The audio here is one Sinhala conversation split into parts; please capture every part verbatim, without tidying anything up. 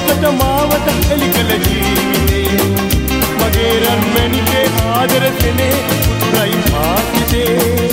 ලෝකට මාවත එලි කළ ජීවිතේ මගේ රන්මැණිකේ ආදර සෙනේ උතුරයි මාසිතේ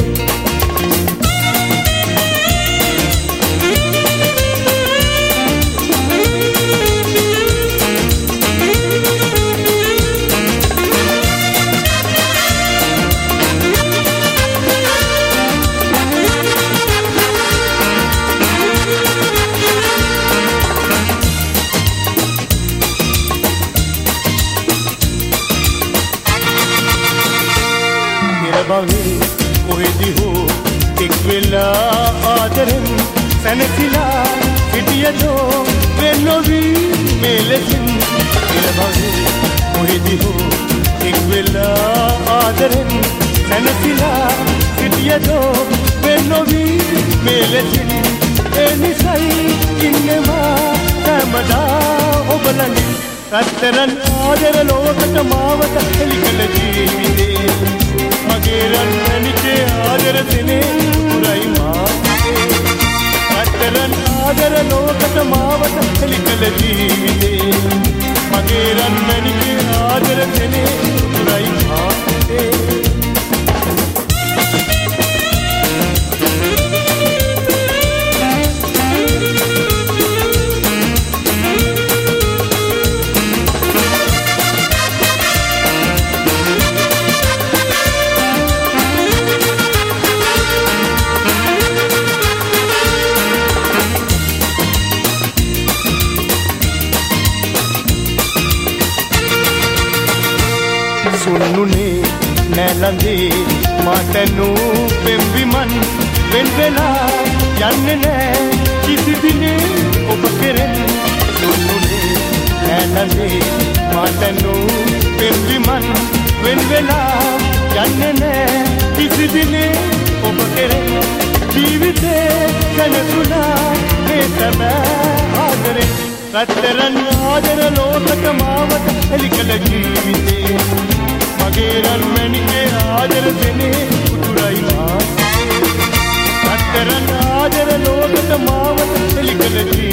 බවේ කොහෙදි හෝ එක් වෙලා ආදරෙන් සැනසීලා හිටියදෝ වෙන්නොවි මෙලෙසින් පෙර බවේ කොහෙදි හෝ එක් වෙලා ආදරෙන් සැනසීලා හිටියදෝ වෙන්නොවි මෙලෙසින් එනිසයි ඉන්නවා සමදා ඔබ ළඟින් රත්තරන් ආදර ලෝකට මාවත එලි කළ ජීවිතේ මගේ රන්මැණිකේ ආදර සෙනේ උතුරයි මාසිතේ රත්තරන් ආදර ලෝකට මාවත එලි කළ ජීවිතේ මගේ රන්මැණිකේ ආදර සෙනේ උතුරයි මාසිතේ සුන්නුනේ නැලඳේ මාතනු පෙම්බිමන් වෙන් වෙලා යන්නේ නෑ කිසි දිනේ ඔබ කෙරෙන් සුන්නුනේ නැලඳේ මාතනු පෙම්බිමන් වෙන් වෙලා යන්නේ නෑ කිසි දිනේ ඔබ කෙරෙන් ජීවිතේ කනසුනා මේ සැබෑ ආදරේ රත්තරන් ආදර ලෝකට මාවත එලි කළ ජීවිතේ මගේ රන්මැණිකේ ආදර සෙනේ උතුරයි මාසිතේ රත්තරන් ආදර ලෝකට මාවත එලි කළ ජීවිතේ